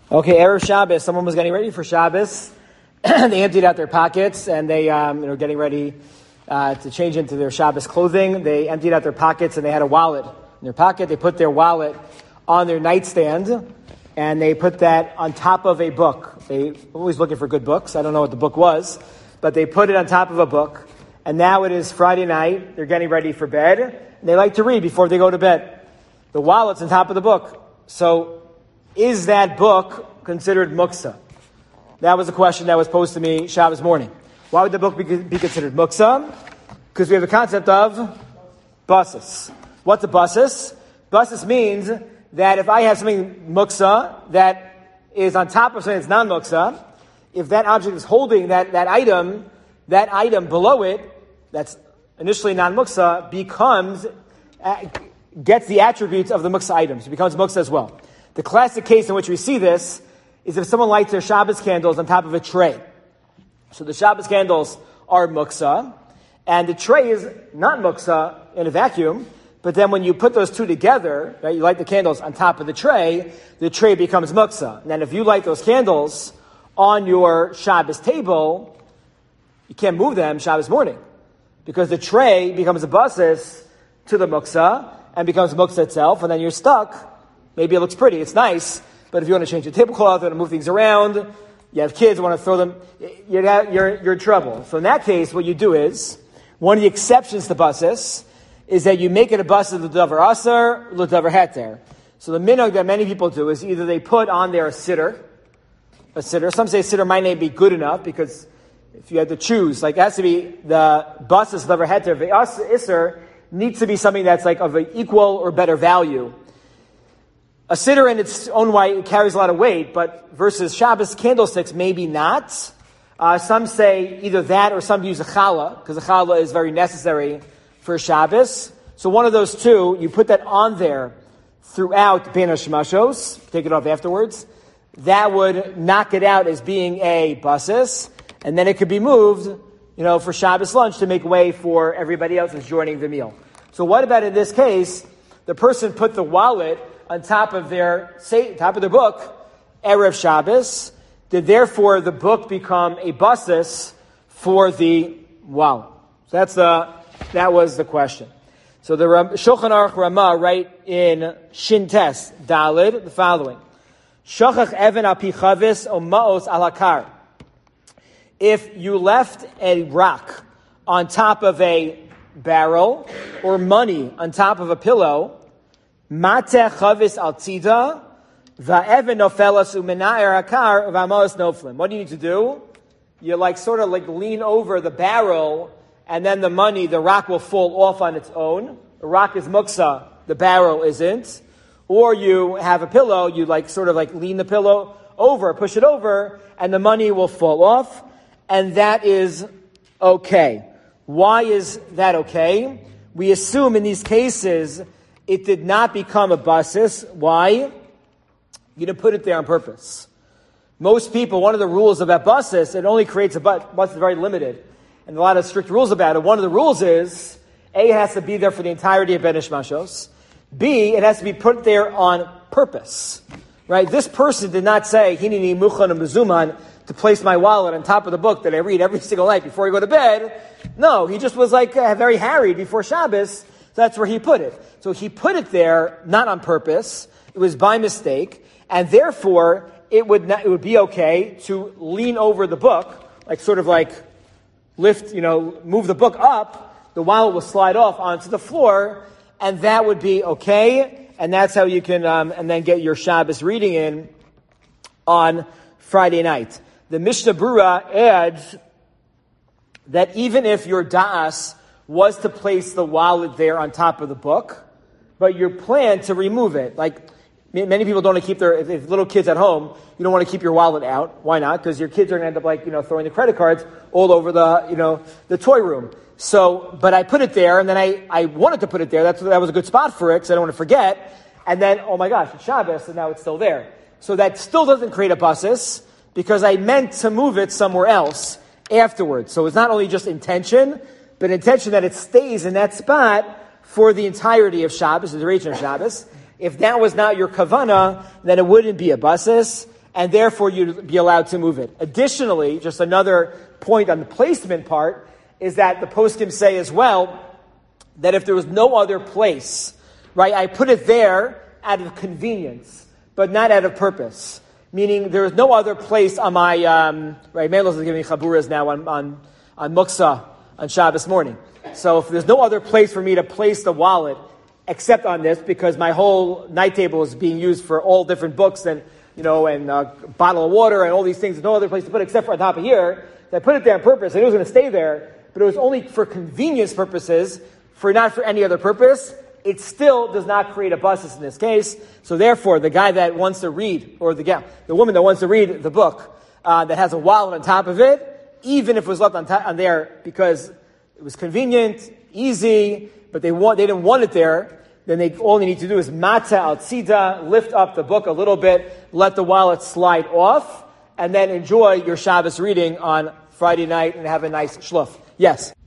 Okay, Erev Shabbos, someone was getting ready for Shabbos. They emptied out their pockets and they getting ready to change into their Shabbos clothing. They emptied out their pockets and they had a wallet in their pocket. They put their wallet on their nightstand and they put that on top of a book. They always looking for good books. I don't know what the book was, but they put it on top of a book. And now it is Friday night. They're getting ready for bed. And they like to read before they go to bed. The wallet's on top of the book. So is that book considered muksa? That was a question that was posed to me Shabbos morning. Why would the book be considered muksa? Because we have the concept of basis. What's a basis? Basis means that if I have something muksa that is on top of something that's non-muksa, if that object is holding that item below it, that's initially non-muksa, gets the attributes of the muksa items. It becomes muksa as well. The classic case in which we see this is if someone lights their Shabbos candles on top of a tray. So the Shabbos candles are muksa, and the tray is not muksa in a vacuum, but then when you put those two together, right, you light the candles on top of the tray becomes muksa. And then if you light those candles on your Shabbos table, you can't move them Shabbos morning, because the tray becomes a basis to the muksa, and becomes muksa itself, and then you're stuck. Maybe it looks pretty, it's nice, but if you want to change the tablecloth, you want to move things around, you have kids, you want to throw them, you're in trouble. So in that case, what you do is, one of the exceptions to basis is that you make it a basis l'davar asar, l'davar heter. So the minhag that many people do is either they put on there a sitter. Some say sitter might not be good enough, because if you had to choose, like it has to be the basis l'davar heter, the isser needs to be something that's like of an equal or better value. A sitter in its own way, it carries a lot of weight, but versus Shabbos candlesticks, maybe not. Some say either that or some use a challah, because a challah is very necessary for Shabbos. So one of those two, you put that on there throughout Bein HaShemashos, take it off afterwards. That would knock it out as being a basis, and then it could be moved, for Shabbos lunch to make way for everybody else who's joining the meal. So what about in this case, the person put the wallet on top of their book, Erev Shabbos, did therefore the book become a basis for the wallet? So that was the question. So the Shulchan Aruch Ramah write in Shin Tes Dalid the following: Shachach even al pi chavis o ma'os al hakar. If you left a rock on top of a barrel or money on top of a pillow, Mateh chavis al tzida, va'even nofelas u'mena'er hakar v'amos noflim. What do you need to do? You sort of lean over the barrel, and then the rock will fall off on its own. The rock is muksa, the barrel isn't. Or you have a pillow, you lean the pillow over, push it over, and the money will fall off, and that is okay. Why is that okay? We assume in these cases it did not become a basis. Why? You didn't put it there on purpose. Most people, one of the rules about basis, it only creates a basis very limited, and a lot of strict rules about it. One of the rules is, A, it has to be there for the entirety of Bein HaShemashos. B, it has to be put there on purpose. Right? This person did not say, Hinini muchan mezuman, to place my wallet on top of the book that I read every single night before I go to bed. No, he just was very harried before Shabbos. That's where he put it. So he put it there, not on purpose. It was by mistake. And therefore, it would be okay to lean over the book, lift, move the book up. The wallet will slide off onto the floor, and that would be okay. And that's how you can, and then get your Shabbos reading in on Friday night. The Mishnah Berurah adds that even if your da'as was to place the wallet there on top of the book, but your plan to remove it. Many people don't want to keep if little kids at home, you don't want to keep your wallet out. Why not? Because your kids are going to end up throwing the credit cards all over the toy room. So, but I put it there, and then I wanted to put it there. That was a good spot for it, because I don't want to forget. And then, oh my gosh, it's Shabbos, and now it's still there. So that still doesn't create a basis, because I meant to move it somewhere else afterwards. So it's not only just intention, but intention that it stays in that spot for the entirety of Shabbos, the duration of Shabbos. If that was not your kavana, then it wouldn't be a basis, and therefore you'd be allowed to move it. Additionally, just another point on the placement part is that the poskim say as well that if there was no other place, right, I put it there out of convenience, but not out of purpose. Meaning there is no other place on my, right, Melos is giving chaburas now on Muksa on Shabbos morning. So if there's no other place for me to place the wallet except on this, because my whole night table is being used for all different books and, and a bottle of water and all these things, there's no other place to put it except for on top of here, so I put it there on purpose. I knew it was going to stay there, but it was only for convenience purposes, not for any other purpose. It still does not create a basis in this case. So therefore, the guy that wants to read, or the woman that wants to read the book, that has a wallet on top of it, even if it was left on there because it was convenient, easy, but they didn't want it there, then all they need to do is matza al tzida, lift up the book a little bit, let the wallet slide off, and then enjoy your Shabbos reading on Friday night and have a nice shluf. Yes?